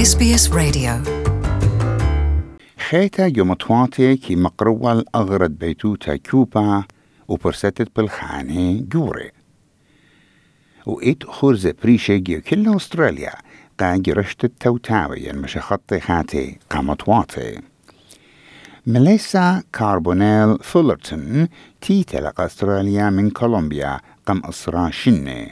SBS Radio. خيتا يومطواتي كي مقروال أغرد بيتوتا كوبا وبرستت بالخانة جوري وإيت خورزة بريشة جيو كل أستراليا قا جرشت التوتاوي المشخطي خاتي قامطواتي مليسا كاربونيل فولرتون تيتلق أستراليا من كولومبيا قم أسرى شنة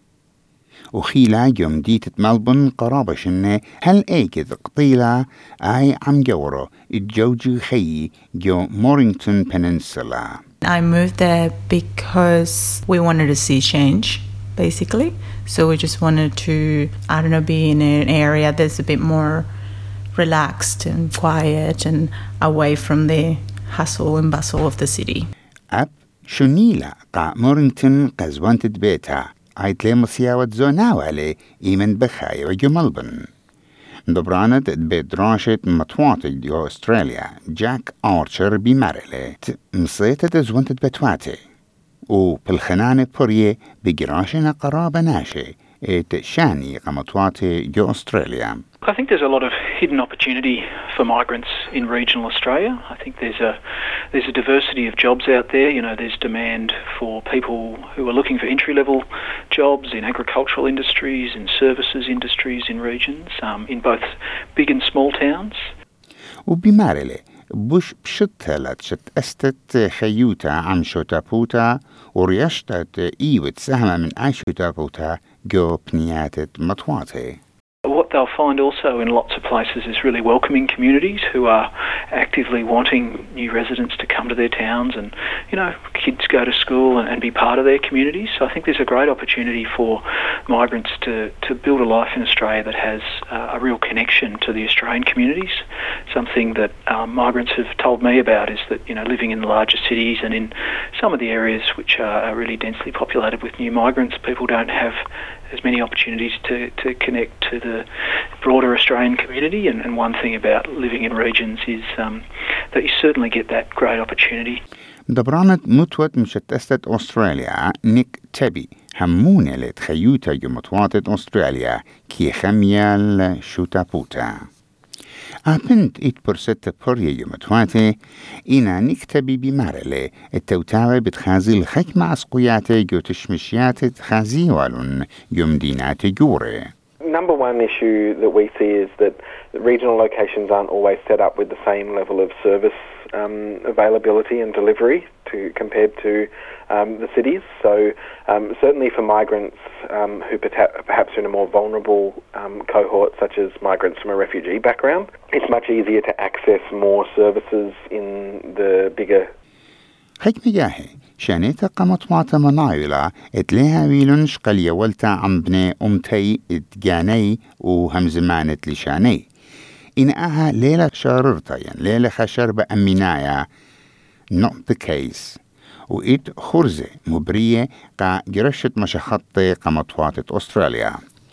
وخيلا يوم ديتة ملبون قرابة شنة هل ايكد قطيلة اي عم جورو الجوجي خي جو مورينغتون بننسولا. I moved there because we wanted to see change, basically. So we just wanted to, be in an area that's a bit more relaxed and quiet and away from the hustle and bustle of the city. أب شنيلا قا مورينغتون قزوانت بيتا عيت لي مصياوة زوناوالي إيمن بخاي وجو ملبن. دبرانت بيت راشد مطواتي ديو أستراليا جاك آرشر بمارلت مصيتة زوانت بتواتي وبالخنانة بوريه بجراشنا قرابة ناشي شاني قمطواتي جو أستراليا. I think there's a lot of hidden opportunity for migrants in regional Australia. I think there's a diversity of jobs out there. You know, there's demand for people who are looking for entry-level jobs in agricultural industries, in services industries in regions, in both big and small towns. وبمارلي بوش بشتلت شت استت خيوتا عم شوتابوتا وريشتت ايوت سهمة من اشوتابوتا جو بنياتت مطواتي. What they'll find also in lots of places is really welcoming communities who are actively wanting new residents to come to their towns and, kids go to school and be part of their communities. So I think there's a great opportunity for migrants to build a life in Australia that has a real connection to the Australian communities. Something that migrants have told me about is that, living in the larger cities and in some of the areas which are really densely populated with new migrants, people don't have as many opportunities to connect to the broader Australian community, and one thing about living in regions is that you certainly get that great opportunity. دبرانت متوت مشتستت أستراليا نيك تبي همونة لتخيوتا يمتواتت أستراليا كي خميال شوتابوتا أبنت إت برست بوريا يمتواتي إنا نكتبي بمارلي التوتاوي بتخازي الخك مع سقوياتي جو تشمشيات تخازي والون يوم دينات جوري. Number one issue that we see is that regional locations aren't always set up with the same level of service availability and delivery compared to the cities. So certainly for migrants who perhaps are in a more vulnerable cohort, such as migrants from a refugee background, it's much easier to access more services in the bigger. حكم جاهي شانيتا قمت ماتا منايلة اتليها ويلنش قل يولتا عم بني أمتي اتجاني وهمزمانت لشاني إن أها ليلة شاررتا ليلة خشر بأمينايا not the case وإت خرزة مبرية قا جرشت مشخطي قمطواتت أستراليا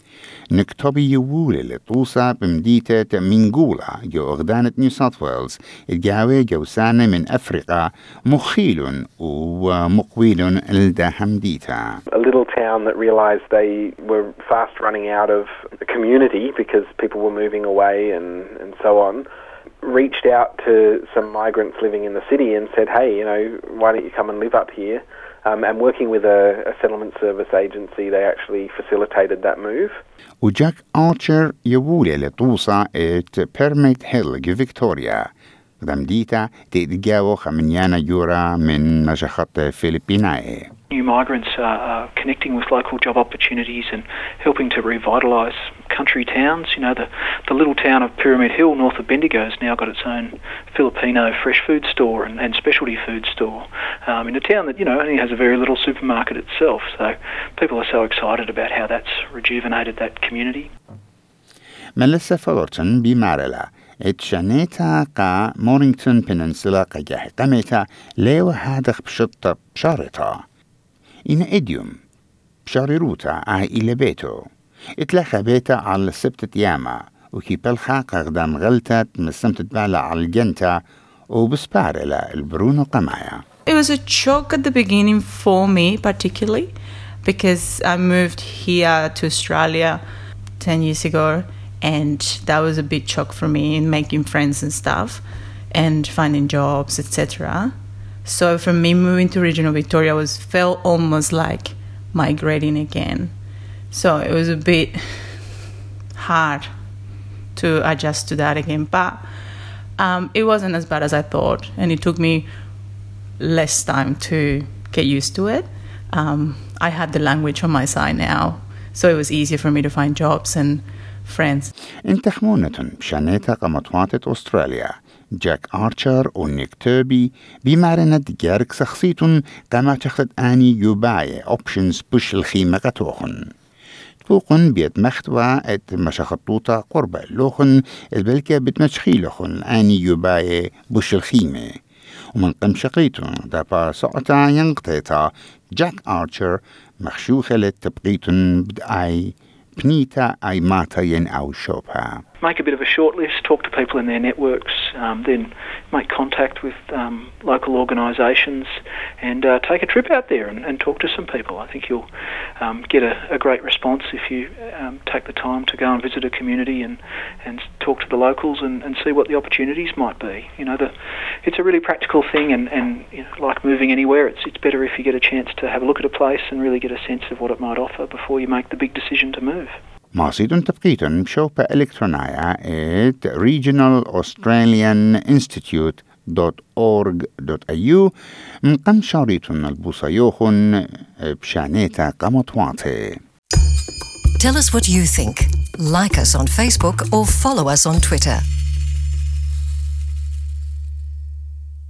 نكتبي يوولي لطوسة بمديتة مينغولا جو أغدانة نيو ساوث ويلز الجاوي جوسانة من أفريقيا مخيل ومقويل لدهم ديتا. A little town that realised they were fast running out of the community because people were moving away and so on, reached out to some migrants living in the city and said, hey, why don't you come and live up here? And working with a settlement service agency, they actually facilitated that move. وجاك آرشر يقول لطوسة ات بيرميت هيل جو فيكتوريا دمديتا تيجاو خمنيانا جورا من مشخط فيلبيناي. New migrants are connecting with local job opportunities and helping to revitalise country towns. The little town of Pyramid Hill north of Bendigo has now got its own Filipino fresh food store and specialty food store in a town that, only has a very little supermarket itself. So people are so excited about how that's rejuvenated that community. Melissa Fullerton بمارلا اتشانيتا قا مورينغتون بننسلا قا جاهي قميتا ليو هادخ بشطة بشارتا إن إديوم بشاريروتا إلى بيتو اتلخى بيتا على سبتة ياما وكي بلخا قدام غلتت مسمتت بالا على الجنتا وبسبارلا البرونو قمايا. It was a shock at the beginning for me particularly because I moved here to Australia 10 years ago And that was a big shock for me in making friends and stuff and finding jobs, etc. So for me, moving to regional Victoria felt almost like migrating again. So it was a bit hard to adjust to that again. But it wasn't as bad as I thought. And it took me less time to get used to it. I had the language on my side now. So it was easier for me to find jobs and friends. انتخمونة بشانيتا قمطواتة أستراليا جاك آرشر ونيك تيربي بمعرنة جارك سخصيتون قما تخت آني يوباي أوبشنز بش الخيمة قطوخن توقن بيت مختوى ات مشاخطوطة قربة لوخن البلكة بتمشخيلوخن آني يوباي بش الخيمة ومن قم شقيتون دابا سقطا ينقطيتا جاك آرشر مخشوخة لتبقيتون بدأي بنيتا أي ماتا ين أو شوبها. Make a bit of a short list, talk to people in their networks, then make contact with local organisations and take a trip out there and talk to some people. I think you'll get a great response if you take the time to go and visit a community and talk to the locals and see what the opportunities might be. You know, it's a really practical thing and you know, like moving anywhere, it's better if you get a chance to have a look at a place and really get a sense of what it might offer before you make the big decision to move. ماسيدون تبقيتن بشوبة إلكترونية at regionalaustralianinstitute.org.au مقام شاريتن البوصيوخن بشانيتا قمطواتي. Tell us what you think. Like us on Facebook or follow us on Twitter.